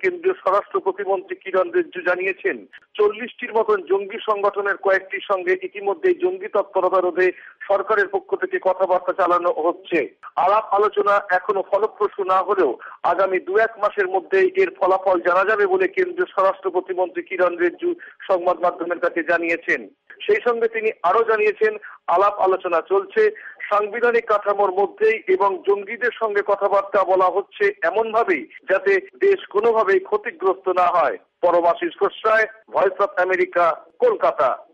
কেন্দ্রীয় স্বরাষ্ট্র প্রতিমন্ত্রী কিরণ রিজিজু জানিয়েছেন 40টির মতন জঙ্গি সংগঠনের কয়েকটির সঙ্গে ইতিমধ্যেই জঙ্গি তৎপরতা রোধে সরকারের পক্ষ থেকে কথাবার্তা চালানো হচ্ছে। আলাপ আলোচনা এখনো ফলপ্রসূ না হলেও আগামী 2-1 মাসের মধ্যেই এর ফলাফল জানা যাবে বলে কেন্দ্রীয় স্বরাষ্ট্র প্রতিমন্ত্রী কিরণ রিজিজু সংবাদ মাধ্যমের কাছে জানিয়েছেন। সেই সঙ্গে তিনি আরো জানিয়েছেন আলাপ আলোচনা চলছে সাংবিধানিক কাঠামোর মধ্যেই এবং জঙ্গিদের সঙ্গে কথাবার্তা বলা হচ্ছে এমন ভাবেই যাতে দেশ কোনোভাবেই ক্ষতিগ্রস্ত না হয়। Paramashis Ghosh Ray, voice of America, Kolkata.